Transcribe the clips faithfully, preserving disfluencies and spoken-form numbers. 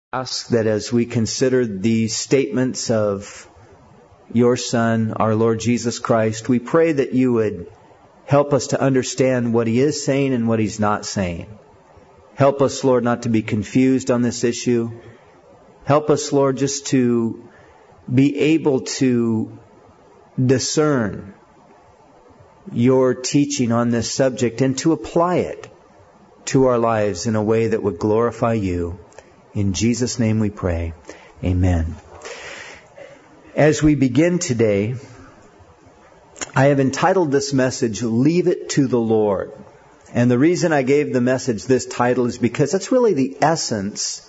Ask that as we consider these statements of your Son, our Lord Jesus Christ, we pray that you would help us to understand what He is saying and what He's not saying. Help us, Lord, not to be confused on this issue. Help us, Lord, just to be able to discern your teaching on this subject and to apply it to our lives in a way that would glorify you. In Jesus' name we pray. Amen. As we begin today, I have entitled this message, Leave It to the Lord. And the reason I gave the message this title is because that's really the essence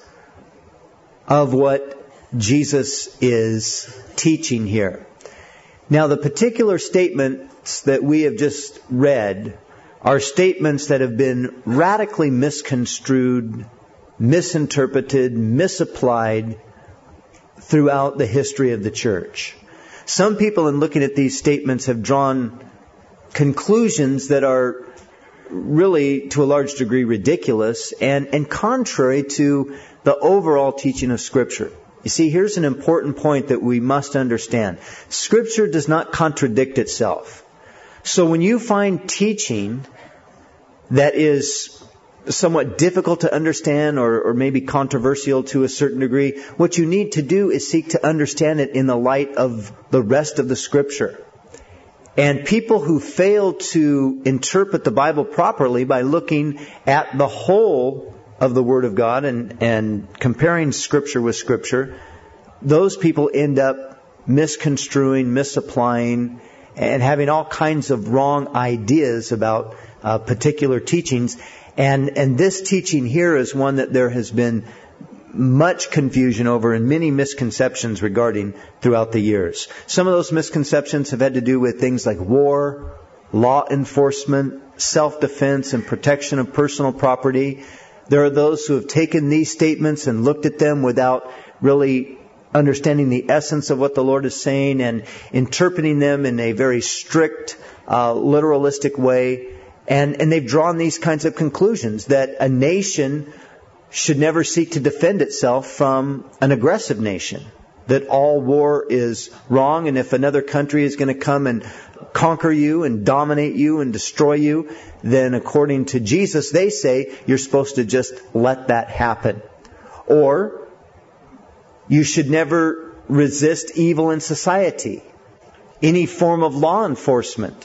of what Jesus is teaching here. Now, the particular statements that we have just read are statements that have been radically misconstrued, misinterpreted, misapplied throughout the history of the church. Some people, in looking at these statements, have drawn conclusions that are really, to a large degree, ridiculous and, and contrary to the overall teaching of Scripture. You see, here's an important point that we must understand. Scripture does not contradict itself. So when you find teaching that is somewhat difficult to understand or, or maybe controversial to a certain degree, what you need to do is seek to understand it in the light of the rest of the Scripture. And people who fail to interpret the Bible properly by looking at the whole of the Word of God and, and comparing Scripture with Scripture, those people end up misconstruing, misapplying, and having all kinds of wrong ideas about uh, particular teachings. And, and this teaching here is one that there has been much confusion over and many misconceptions regarding throughout the years. Some of those misconceptions have had to do with things like war, law enforcement, self-defense, and protection of personal property. There are those who have taken these statements and looked at them without really understanding the essence of what the Lord is saying and interpreting them in a very strict, uh, literalistic way. And, and they've drawn these kinds of conclusions that a nation should never seek to defend itself from an aggressive nation. That all war is wrong, and if another country is going to come and conquer you and dominate you and destroy you, then according to Jesus, they say you're supposed to just let that happen. Or you should never resist evil in society. Any form of law enforcement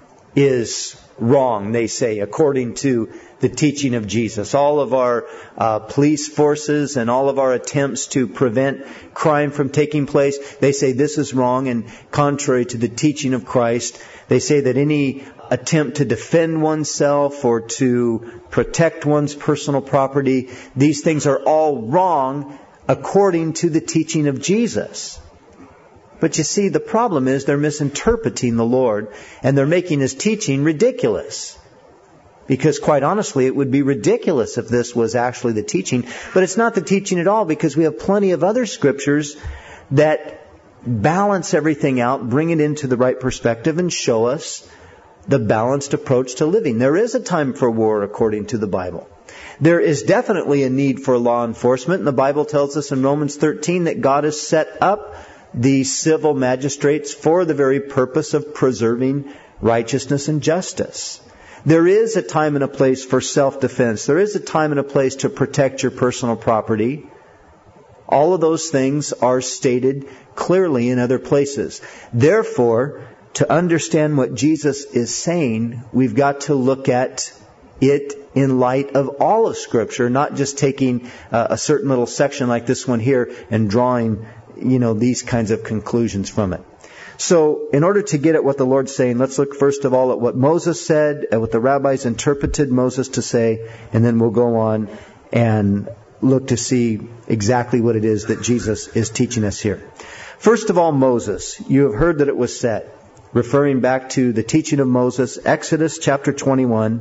is wrong, they say, according to the teaching of Jesus. All of our uh, police forces and all of our attempts to prevent crime from taking place, they say this is wrong and contrary to the teaching of Christ. They say that any attempt to defend oneself or to protect one's personal property, these things are all wrong according to the teaching of Jesus. But you see, the problem is they're misinterpreting the Lord and they're making His teaching ridiculous. Because quite honestly, it would be ridiculous if this was actually the teaching. But it's not the teaching at all, because we have plenty of other scriptures that balance everything out, bring it into the right perspective, and show us the balanced approach to living. There is a time for war according to the Bible. There is definitely a need for law enforcement. And the Bible tells us in Romans thirteen that God has set up the civil magistrates for the very purpose of preserving righteousness and justice. There is a time and a place for self-defense. There is a time and a place to protect your personal property. All of those things are stated clearly in other places. Therefore, to understand what Jesus is saying, we've got to look at it in light of all of Scripture, not just taking uh, a certain little section like this one here and drawing, you know, these kinds of conclusions from it. So, in order to get at what the Lord's saying, let's look first of all at what Moses said, at what the rabbis interpreted Moses to say, and then we'll go on and look to see exactly what it is that Jesus is teaching us here. First of all, Moses. You have heard that it was said, referring back to the teaching of Moses, Exodus chapter twenty-one.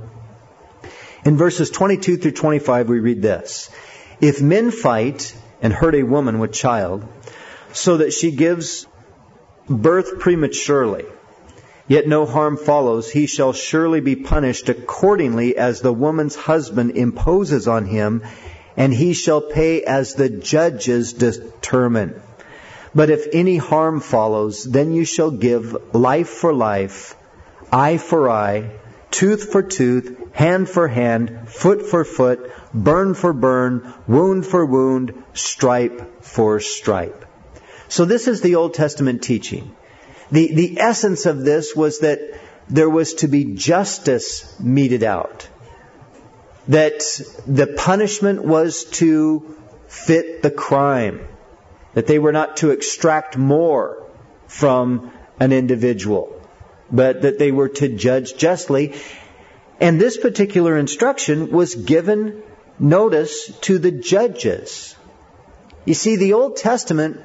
In verses twenty-two through twenty-five, we read this. If men fight and hurt a woman with child, so that she gives birth prematurely, yet no harm follows, he shall surely be punished accordingly as the woman's husband imposes on him, and he shall pay as the judges determine. But if any harm follows, then you shall give life for life, eye for eye, tooth for tooth, hand for hand, foot for foot, burn for burn, wound for wound, stripe for stripe. So this is the Old Testament teaching. The, the essence of this was that there was to be justice meted out. That the punishment was to fit the crime. That they were not to extract more from an individual, but that they were to judge justly. And this particular instruction was given notice to the judges. You see, the Old Testament,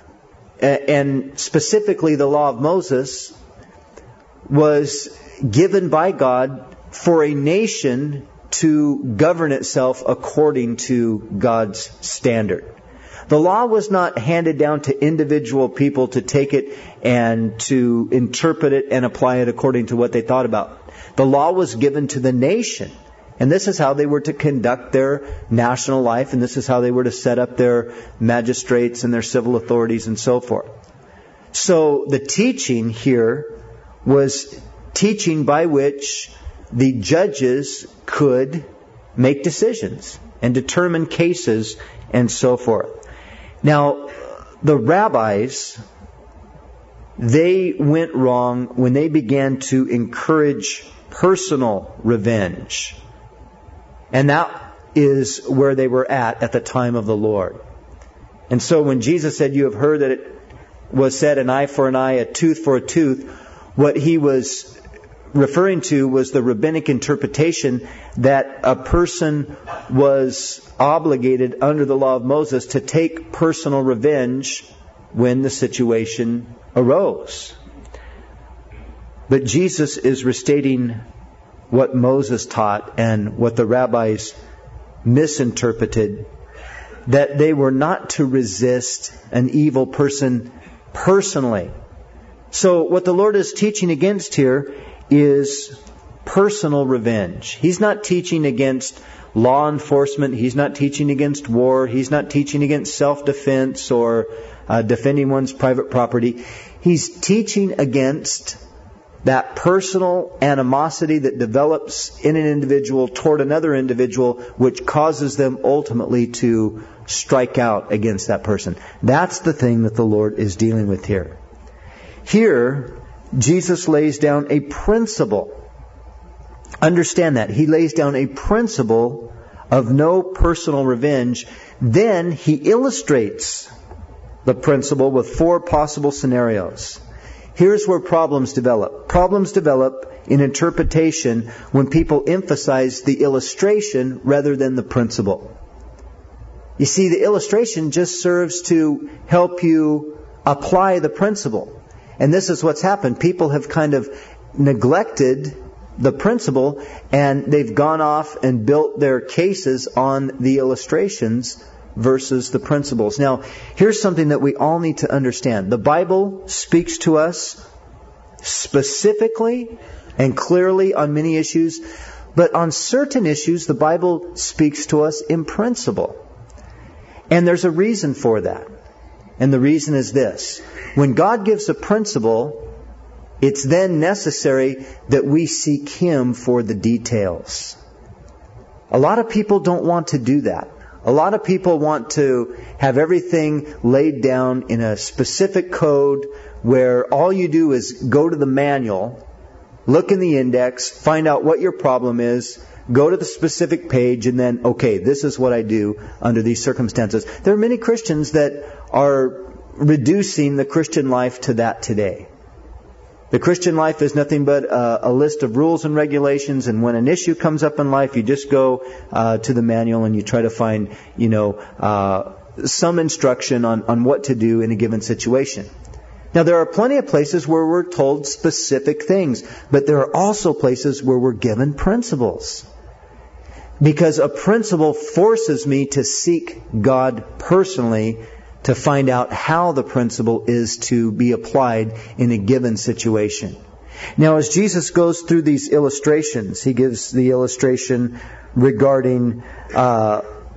and specifically the law of Moses, was given by God for a nation to govern itself according to God's standard. The law was not handed down to individual people to take it and to interpret it and apply it according to what they thought about. The law was given to the nation. And this is how they were to conduct their national life, and this is how they were to set up their magistrates and their civil authorities and so forth. So the teaching here was teaching by which the judges could make decisions and determine cases and so forth. Now, the rabbis, they went wrong when they began to encourage personal revenge. And that is where they were at at the time of the Lord. And so when Jesus said, you have heard that it was said, an eye for an eye, a tooth for a tooth, what he was referring to was the rabbinic interpretation that a person was obligated under the law of Moses to take personal revenge when the situation arose. But Jesus is restating what Moses taught and what the rabbis misinterpreted, that they were not to resist an evil person personally. So what the Lord is teaching against here is personal revenge. He's not teaching against law enforcement. He's not teaching against war. He's not teaching against self-defense or uh, defending one's private property. He's teaching against that personal animosity that develops in an individual toward another individual, which causes them ultimately to strike out against that person. That's the thing that the Lord is dealing with here. Here, Jesus lays down a principle. Understand that. He lays down a principle of no personal revenge. Then He illustrates the principle with four possible scenarios. Here's where problems develop. Problems develop in interpretation when people emphasize the illustration rather than the principle. You see, the illustration just serves to help you apply the principle. And this is what's happened. People have kind of neglected the principle, and they've gone off and built their cases on the illustrations versus the principles. Now, here's something that we all need to understand. The Bible speaks to us specifically and clearly on many issues, but on certain issues, the Bible speaks to us in principle. And there's a reason for that. And the reason is this. When God gives a principle, it's then necessary that we seek Him for the details. A lot of people don't want to do that. A lot of people want to have everything laid down in a specific code where all you do is go to the manual, look in the index, find out what your problem is, go to the specific page, and then, okay, this is what I do under these circumstances. There are many Christians that are reducing the Christian life to that today. The Christian life is nothing but a, a list of rules and regulations, and when an issue comes up in life, you just go uh, to the manual and you try to find, you know, uh, some instruction on, on what to do in a given situation. Now, there are plenty of places where we're told specific things, but there are also places where we're given principles. Because a principle forces me to seek God personally to find out how the principle is to be applied in a given situation. Now, as Jesus goes through these illustrations, He gives the illustration regarding uh,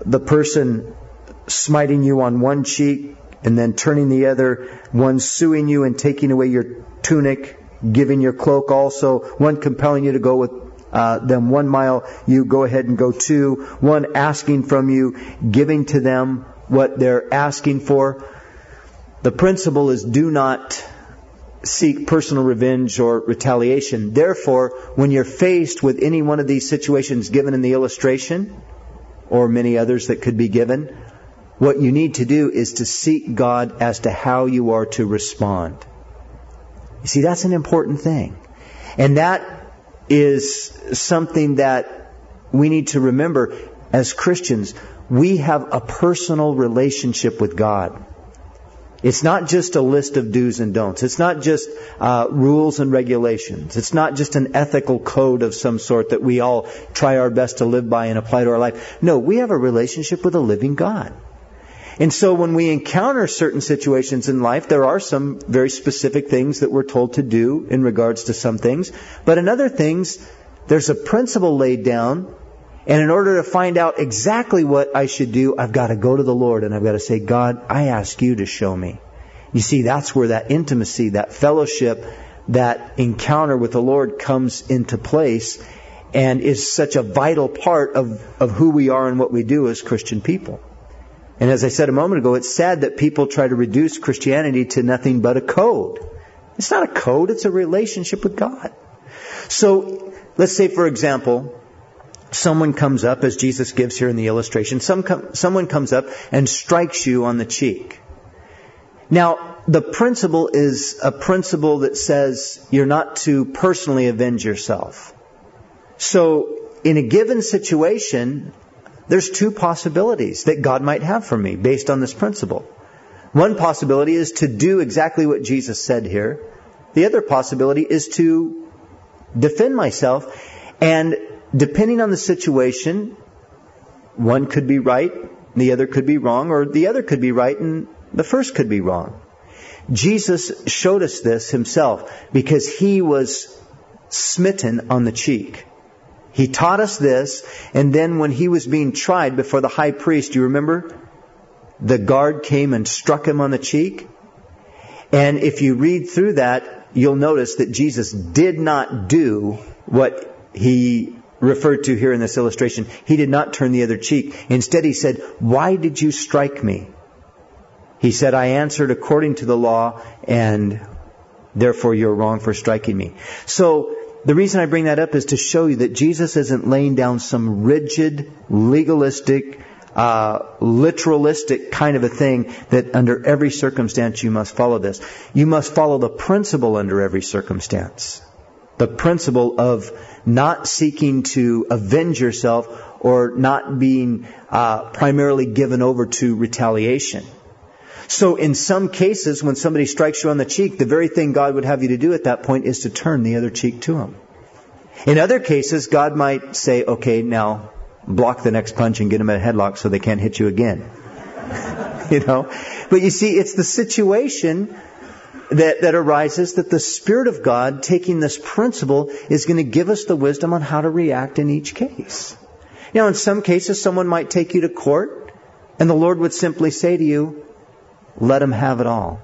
the person smiting you on one cheek and then turning the other, one suing you and taking away your tunic, giving your cloak also, one compelling you to go with uh, them one mile, you go ahead and go two, one asking from you, giving to them what they're asking for. The principle is do not seek personal revenge or retaliation. Therefore, when you're faced with any one of these situations given in the illustration, or many others that could be given, what you need to do is to seek God as to how you are to respond. You see, that's an important thing. And that is something that we need to remember as Christians. We have a personal relationship with God. It's not just a list of do's and don'ts. It's not just uh, rules and regulations. It's not just an ethical code of some sort that we all try our best to live by and apply to our life. No, we have a relationship with a living God. And so when we encounter certain situations in life, there are some very specific things that we're told to do in regards to some things. But in other things, there's a principle laid down. And in order to find out exactly what I should do, I've got to go to the Lord and I've got to say, God, I ask you to show me. You see, that's where that intimacy, that fellowship, that encounter with the Lord comes into place and is such a vital part of, of who we are and what we do as Christian people. And as I said a moment ago, it's sad that people try to reduce Christianity to nothing but a code. It's not a code, it's a relationship with God. So, let's say, for example, someone comes up, as Jesus gives here in the illustration, some com- someone comes up and strikes you on the cheek. Now, the principle is a principle that says you're not to personally avenge yourself. So, in a given situation, there's two possibilities that God might have for me based on this principle. One possibility is to do exactly what Jesus said here. The other possibility is to defend myself. And depending on the situation, one could be right, the other could be wrong, or the other could be right and the first could be wrong. Jesus showed us this himself because he was smitten on the cheek. He taught us this, and then when he was being tried before the high priest, you remember? The guard came and struck him on the cheek. And if you read through that, you'll notice that Jesus did not do what he referred to here in this illustration. He did not turn the other cheek. Instead, he said, "Why did you strike me?" He said, "I answered according to the law, and therefore you're wrong for striking me." So, the reason I bring that up is to show you that Jesus isn't laying down some rigid, legalistic, uh, literalistic kind of a thing that under every circumstance you must follow this. You must follow the principle under every circumstance. The principle of not seeking to avenge yourself or not being uh, primarily given over to retaliation. So in some cases, when somebody strikes you on the cheek, the very thing God would have you to do at that point is to turn the other cheek to him. In other cases, God might say, okay, now block the next punch and get them at a headlock so they can't hit you again. You know? But you see, it's the situation that, that arises that the Spirit of God, taking this principle, is going to give us the wisdom on how to react in each case. Now, in some cases, someone might take you to court, and the Lord would simply say to you, let him have it all.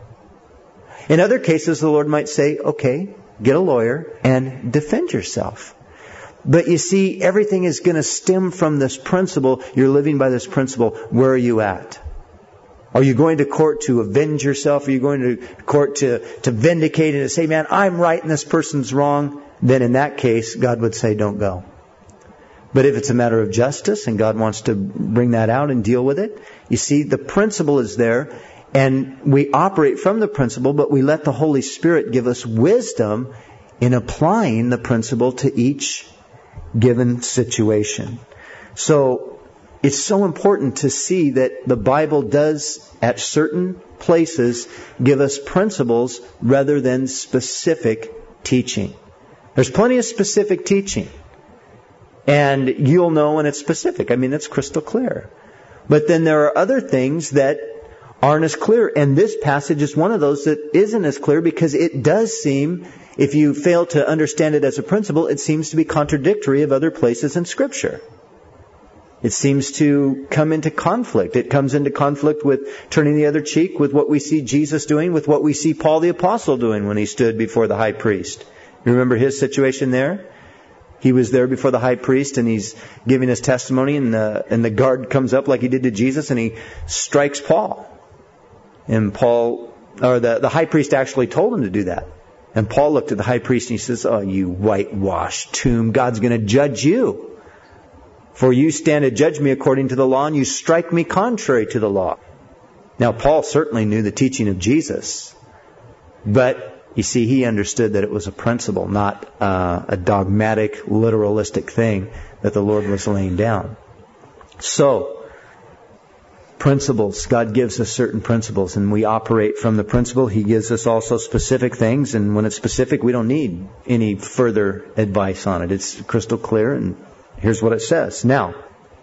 In other cases, the Lord might say, okay, get a lawyer and defend yourself. But you see, everything is going to stem from this principle. You're living by this principle. Where are you at? Are you going to court to avenge yourself? Are you going to court to, to vindicate and to say, man, I'm right and this person's wrong? Then in that case, God would say, don't go. But if it's a matter of justice and God wants to bring that out and deal with it, you see, the principle is there. And we operate from the principle, but we let the Holy Spirit give us wisdom in applying the principle to each given situation. So it's so important to see that the Bible does, at certain places, give us principles rather than specific teaching. There's plenty of specific teaching. And you'll know when it's specific. I mean, it's crystal clear. But then there are other things that aren't as clear. And this passage is one of those that isn't as clear because it does seem, if you fail to understand it as a principle, it seems to be contradictory of other places in Scripture. It seems to come into conflict. It comes into conflict with turning the other cheek, with what we see Jesus doing, with what we see Paul the Apostle doing when he stood before the high priest. You remember his situation there? He was there before the high priest and he's giving his testimony, and the, and the guard comes up like he did to Jesus and he strikes Paul. And Paul, or the, the high priest actually told him to do that. And Paul looked at the high priest and he says, "Oh, you whitewashed tomb, God's going to judge you. For you stand to judge me according to the law, and you strike me contrary to the law." Now, Paul certainly knew the teaching of Jesus. But, you see, he understood that it was a principle, not uh, a dogmatic, literalistic thing that the Lord was laying down. So, principles. God gives us certain principles, and we operate from the principle. He gives us also specific things, and when it's specific, we don't need any further advice on it. It's crystal clear, and here's what it says. Now,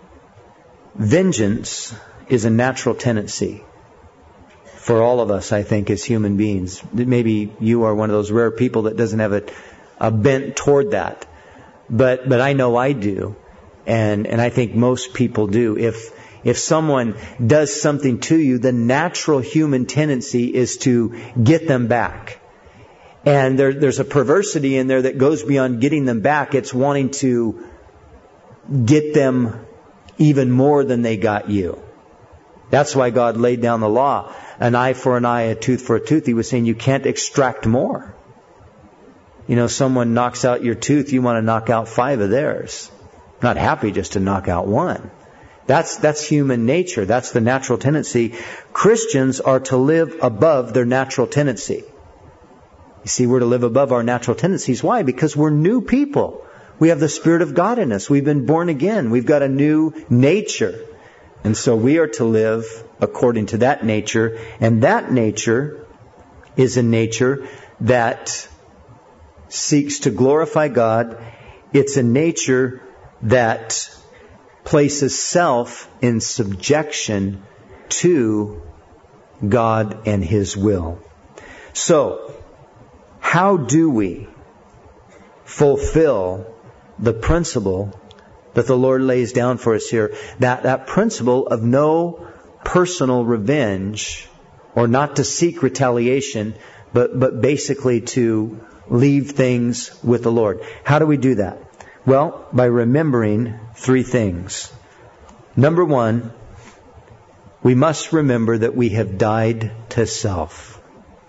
vengeance is a natural tendency for all of us, I think, as human beings. Maybe you are one of those rare people that doesn't have a, a bent toward that. But but I know I do. And and I think most people do. If if someone does something to you, the natural human tendency is to get them back. And there, there's a perversity in there that goes beyond getting them back. It's wanting to get them even more than they got you. That's why God laid down the law. An eye for an eye, a tooth for a tooth. He was saying you can't extract more. You know, someone knocks out your tooth, you want to knock out five of theirs. Not happy just to knock out one. That's, that's human nature. That's the natural tendency. Christians are to live above their natural tendency. You see, we're to live above our natural tendencies. Why? Because we're new people. We have the Spirit of God in us. We've been born again. We've got a new nature. And so we are to live according to that nature. And that nature is a nature that seeks to glorify God. It's a nature that places self in subjection to God and His will. So, how do we fulfill the principle that the Lord lays down for us here? That, that principle of no personal revenge, or not to seek retaliation, but, but basically to leave things with the Lord. How do we do that? Well, by remembering three things. Number one, we must remember that we have died to self.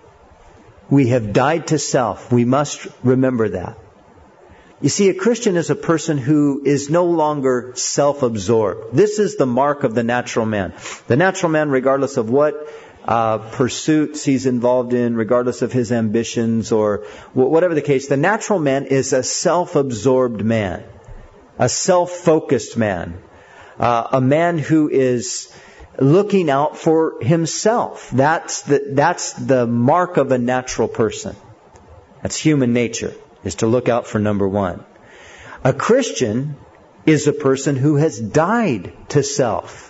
We have died to self. We must remember that. You see, a Christian is a person who is no longer self-absorbed. This is the mark of the natural man. The natural man, regardless of what uh, pursuits he's involved in, regardless of his ambitions or whatever the case, the natural man is a self-absorbed man, a self-focused man, uh, a man who is looking out for himself. That's the, that's the mark of a natural person. That's human nature, is to look out for number one. A Christian is a person who has died to self.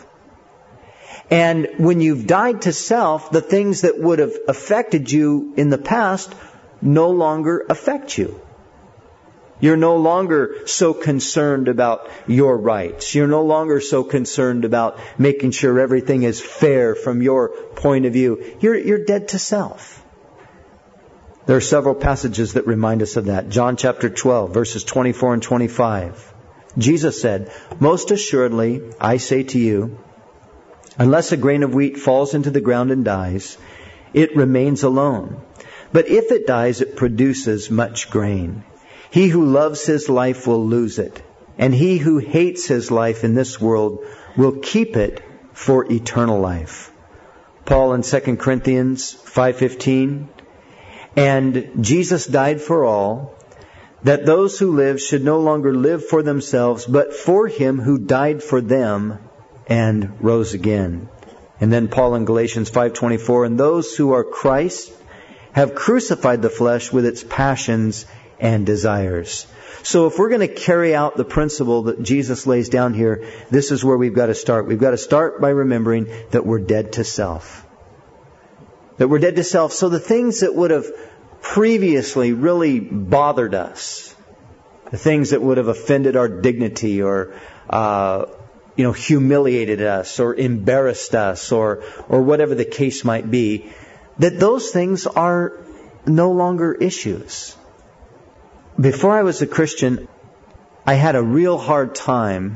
And when you've died to self, the things that would have affected you in the past no longer affect you. You're no longer so concerned about your rights. You're no longer so concerned about making sure everything is fair from your point of view. You're, you're dead to self. There are several passages that remind us of that. John chapter twelve, verses twenty-four and twenty-five. Jesus said, "Most assuredly, I say to you, unless a grain of wheat falls into the ground and dies, it remains alone. But if it dies, it produces much grain. He who loves his life will lose it, and he who hates his life in this world will keep it for eternal life." Paul in Second Corinthians five fifteen, "And Jesus died for all, that those who live should no longer live for themselves, but for Him who died for them and rose again." And then Paul in Galatians five twenty-four, "And those who are Christ have crucified the flesh with its passions and desires." So if we're going to carry out the principle that Jesus lays down here, this is where we've got to start. We've got to start by remembering that we're dead to self. That we're dead to self. So the things that would have previously really bothered us, the things that would have offended our dignity or uh, you know, humiliated us or embarrassed us or, or whatever the case might be, that those things are no longer issues. Before I was a Christian, I had a real hard time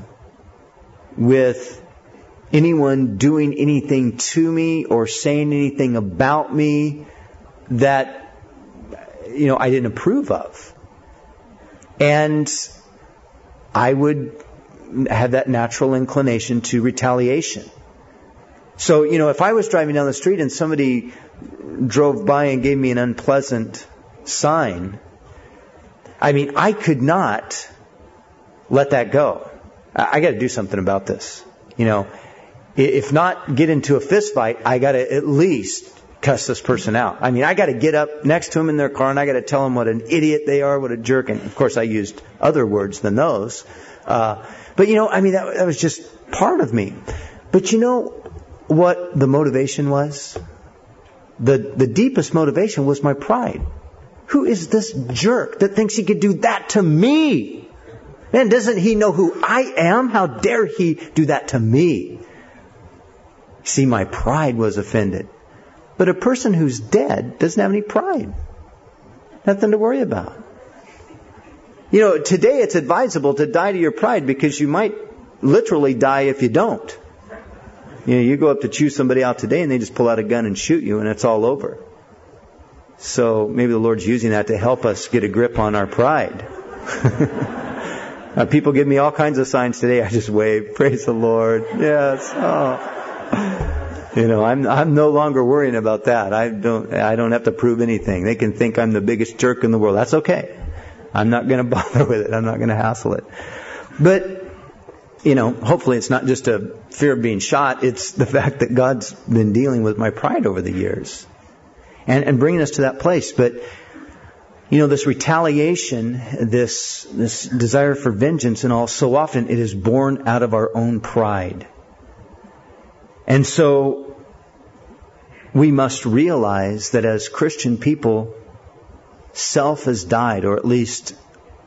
with anyone doing anything to me or saying anything about me that, you know, I didn't approve of. And I would have that natural inclination to retaliation. So, you know, if I was driving down the street and somebody drove by and gave me an unpleasant sign, I mean, I could not let that go. I, I got to do something about this. You know, if not get into a fist fight, I got to at least cuss this person out. I mean, I got to get up next to them in their car and I got to tell them what an idiot they are, what a jerk. And of course, I used other words than those. Uh, but you know, I mean, that, that was just part of me. But you know what the motivation was? The the deepest motivation was my pride. Who is this jerk that thinks he could do that to me? Man, doesn't he know who I am? How dare he do that to me? See, my pride was offended. But a person who's dead doesn't have any pride. Nothing to worry about. You know, today it's advisable to die to your pride because you might literally die if you don't. You know, you go up to chew somebody out today and they just pull out a gun and shoot you and it's all over. So maybe the Lord's using that to help us get a grip on our pride. uh, people give me all kinds of signs today. I just wave. Praise the Lord. Yes. Oh. You know, I'm I'm no longer worrying about that. I don't I don't have to prove anything. They can think I'm the biggest jerk in the world. That's okay. I'm not going to bother with it. I'm not going to hassle it. But you know, hopefully it's not just a fear of being shot. It's the fact that God's been dealing with my pride over the years and, and bringing us to that place. But, you know, this retaliation, this, this desire for vengeance and all, so often it is born out of our own pride. And so we must realize that as Christian people, self has died, or at least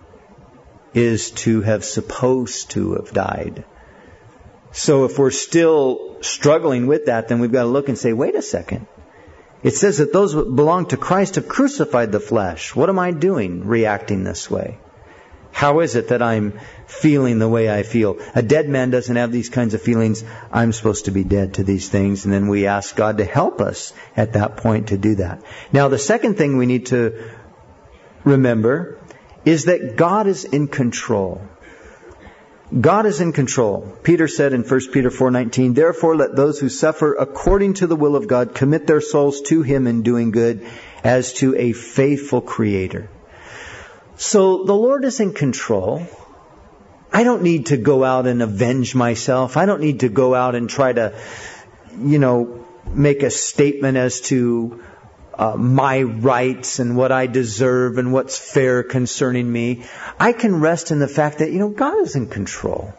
is to have supposed to have died. So if we're still struggling with that, then we've got to look and say, wait a second. It says that those who belong to Christ have crucified the flesh. What am I doing reacting this way? How is it that I'm feeling the way I feel? A dead man doesn't have these kinds of feelings. I'm supposed to be dead to these things. And then we ask God to help us at that point to do that. Now, the second thing we need to remember is that God is in control. God is in control. Peter said in First Peter four nineteen, "Therefore let those who suffer according to the will of God commit their souls to Him in doing good, as to a faithful Creator." So the Lord is in control. I don't need to go out and avenge myself. I don't need to go out and try to, you know, make a statement as to Uh, my rights and what I deserve and what's fair concerning me. I can rest in the fact that, you know, God is in control.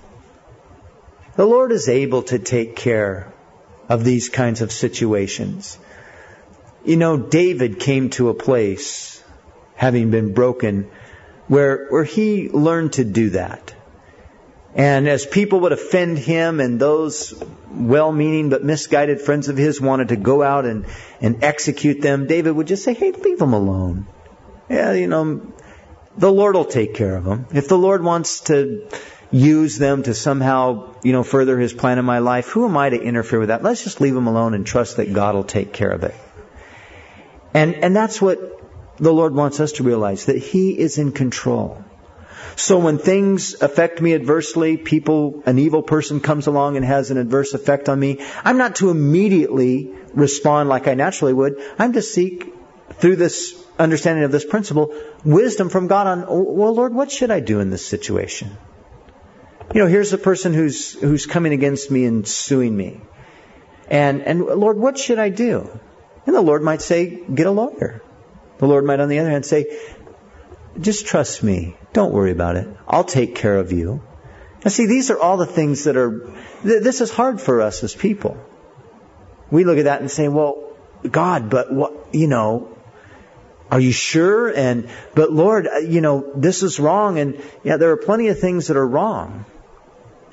The Lord is able to take care of these kinds of situations. You know, David came to a place, having been broken, where, where he learned to do that. And as people would offend him and those well-meaning but misguided friends of his wanted to go out and, and execute them, David would just say, hey, leave them alone. Yeah, you know, the Lord will take care of them. If the Lord wants to use them to somehow, you know, further His plan in my life, who am I to interfere with that? Let's just leave them alone and trust that God will take care of it. And, and that's what the Lord wants us to realize, that He is in control. So when things affect me adversely, people, an evil person comes along and has an adverse effect on me, I'm not to immediately respond like I naturally would. I'm to seek, through this understanding of this principle, wisdom from God on, well, Lord, what should I do in this situation? You know, here's a person who's who's coming against me and suing me. And, and Lord, what should I do? And the Lord might say, get a lawyer. The Lord might, on the other hand, say, just trust me. Don't worry about it. I'll take care of you. Now see, these are all the things that are, th- this is hard for us as people. We look at that and say, well, God, but what, you know, are you sure? And, but Lord, you know, this is wrong. And yeah, there are plenty of things that are wrong.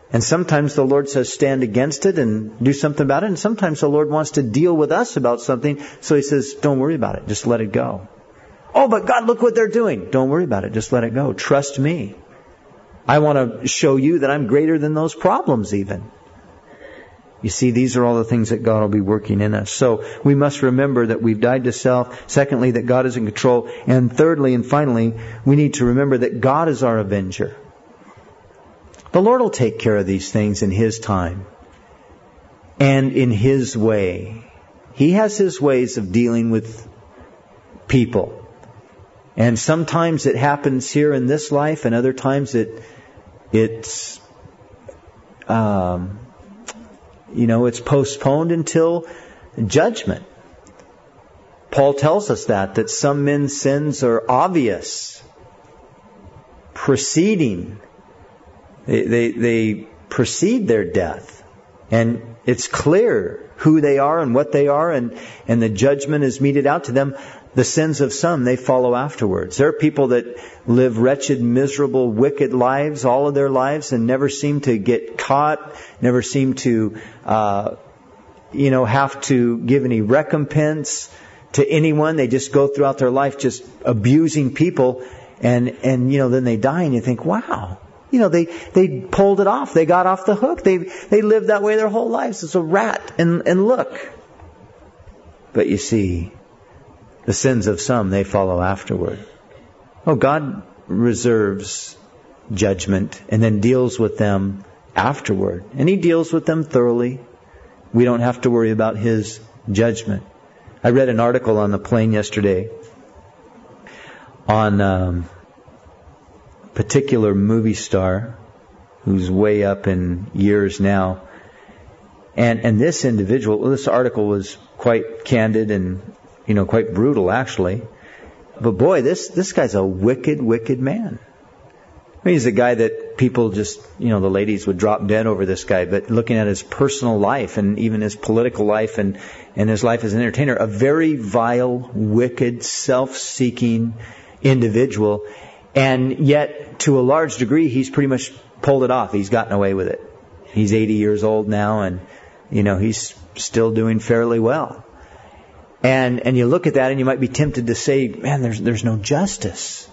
And sometimes the Lord says stand against it and do something about it. And sometimes the Lord wants to deal with us about something. So He says, don't worry about it. Just let it go. Oh, but God, look what they're doing. Don't worry about it. Just let it go. Trust me. I want to show you that I'm greater than those problems even. You see, these are all the things that God will be working in us. So we must remember that we've died to self. Secondly, that God is in control. And thirdly and finally, we need to remember that God is our avenger. The Lord will take care of these things in His time and in His way. He has His ways of dealing with people. And sometimes it happens here in this life, and other times it it's um, you know it's postponed until judgment. Paul tells us that that some men's sins are obvious, preceding. They, they, they precede their death. And it's clear who they are and what they are, and, and the judgment is meted out to them. The sins of some, they follow afterwards. There are people that live wretched, miserable, wicked lives all of their lives and never seem to get caught, never seem to, uh, you know, have to give any recompense to anyone. They just go throughout their life just abusing people, and, and you know, then they die and you think, wow. You know, they, they pulled it off. They got off the hook. They, they lived that way their whole lives. It's a rat and, and look. But you see, the sins of some, they follow afterward. Oh, God reserves judgment and then deals with them afterward. And He deals with them thoroughly. We don't have to worry about His judgment. I read an article on the plane yesterday on um, a particular movie star who's way up in years now. And and this individual, well, this article was quite candid and, you know, quite brutal actually. But boy, this, this guy's a wicked, wicked man. I mean, he's a guy that people just, you know, the ladies would drop dead over this guy. But looking at his personal life and even his political life and, and his life as an entertainer, a very vile, wicked, self-seeking individual. And yet, to a large degree, he's pretty much pulled it off. He's gotten away with it. He's eighty years old now, and, you know, he's still doing fairly well. And and you look at that and you might be tempted to say, man, there's there's no justice.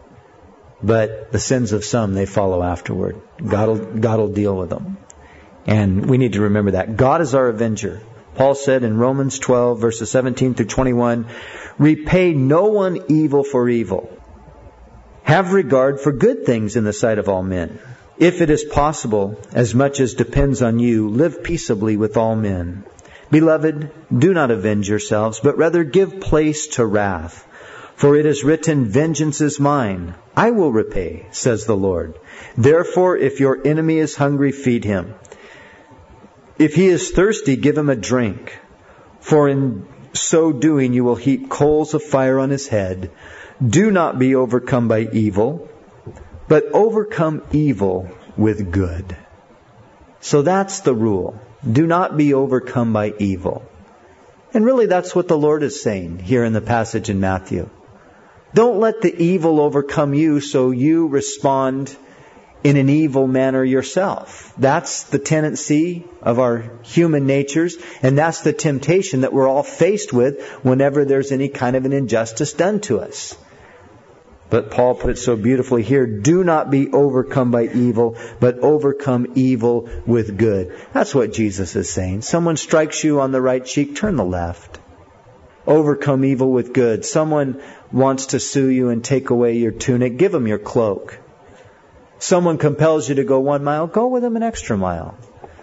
But the sins of some, they follow afterward. God will, God will deal with them. And we need to remember that. God is our avenger. Paul said in Romans twelve, verses seventeen through twenty-one, repay no one evil for evil. Have regard for good things in the sight of all men. If it is possible, as much as depends on you, live peaceably with all men. Beloved, do not avenge yourselves, but rather give place to wrath. For it is written, vengeance is mine. I will repay, says the Lord. Therefore, if your enemy is hungry, feed him. If he is thirsty, give him a drink. For in so doing, you will heap coals of fire on his head. Do not be overcome by evil, but overcome evil with good. So that's the rule. Do not be overcome by evil. And really that's what the Lord is saying here in the passage in Matthew. Don't let the evil overcome you so you respond in an evil manner yourself. That's the tendency of our human natures, and that's the temptation that we're all faced with whenever there's any kind of an injustice done to us. But Paul put it so beautifully here, do not be overcome by evil, but overcome evil with good. That's what Jesus is saying. Someone strikes you on the right cheek, turn the left. Overcome evil with good. Someone wants to sue you and take away your tunic, give them your cloak. Someone compels you to go one mile, go with them an extra mile.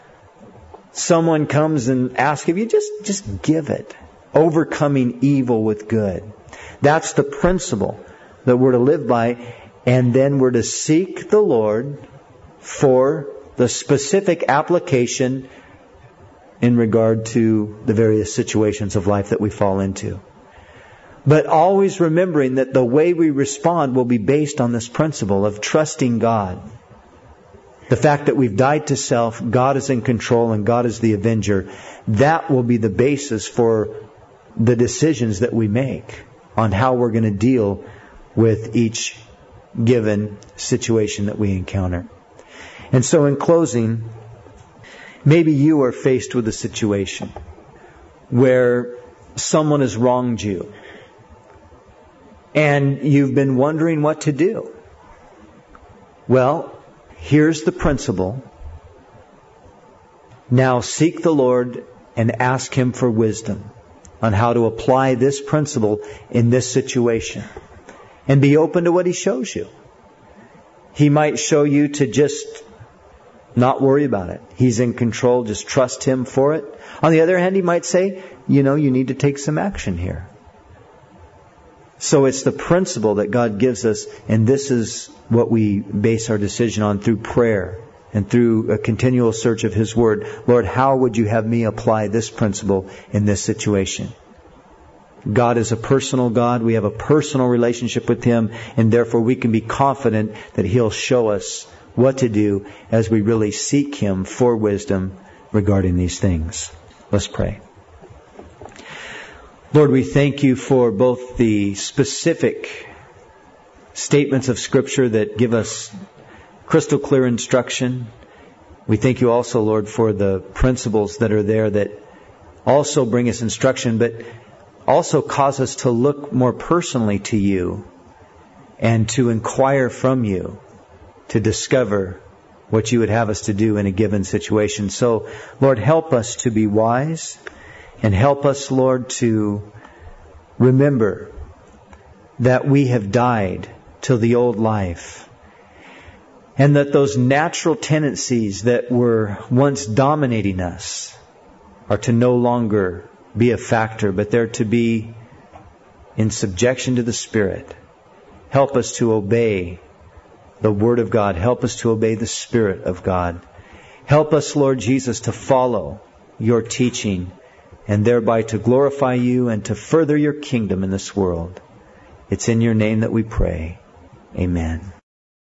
Someone comes and asks of you, just, just give it. Overcoming evil with good. That's the principle that we're to live by, and then we're to seek the Lord for the specific application in regard to the various situations of life that we fall into. But always remembering that the way we respond will be based on this principle of trusting God. The fact that we've died to self, God is in control, and God is the avenger. That will be the basis for the decisions that we make on how we're going to deal with each given situation that we encounter. And so in closing, maybe you are faced with a situation where someone has wronged you and you've been wondering what to do. Well, here's the principle. Now seek the Lord and ask Him for wisdom on how to apply this principle in this situation. And be open to what He shows you. He might show you to just not worry about it. He's in control. Just trust Him for it. On the other hand, He might say, you know, you need to take some action here. So it's the principle that God gives us, and this is what we base our decision on through prayer and through a continual search of His Word. Lord, how would you have me apply this principle in this situation? God is a personal God. We have a personal relationship with Him, and therefore we can be confident that He'll show us what to do as we really seek Him for wisdom regarding these things. Let's pray. Lord, we thank You for both the specific statements of Scripture that give us crystal clear instruction. We thank You also, Lord, for the principles that are there that also bring us instruction, but also cause us to look more personally to You and to inquire from You to discover what You would have us to do in a given situation. So, Lord, help us to be wise, and help us, Lord, to remember that we have died to the old life, and that those natural tendencies that were once dominating us are to no longer be a factor, but they're to be in subjection to the Spirit. Help us to obey the Word of God. Help us to obey the Spirit of God. Help us, Lord Jesus, to follow Your teaching, and thereby to glorify You and to further Your kingdom in this world. It's in Your name that we pray. Amen.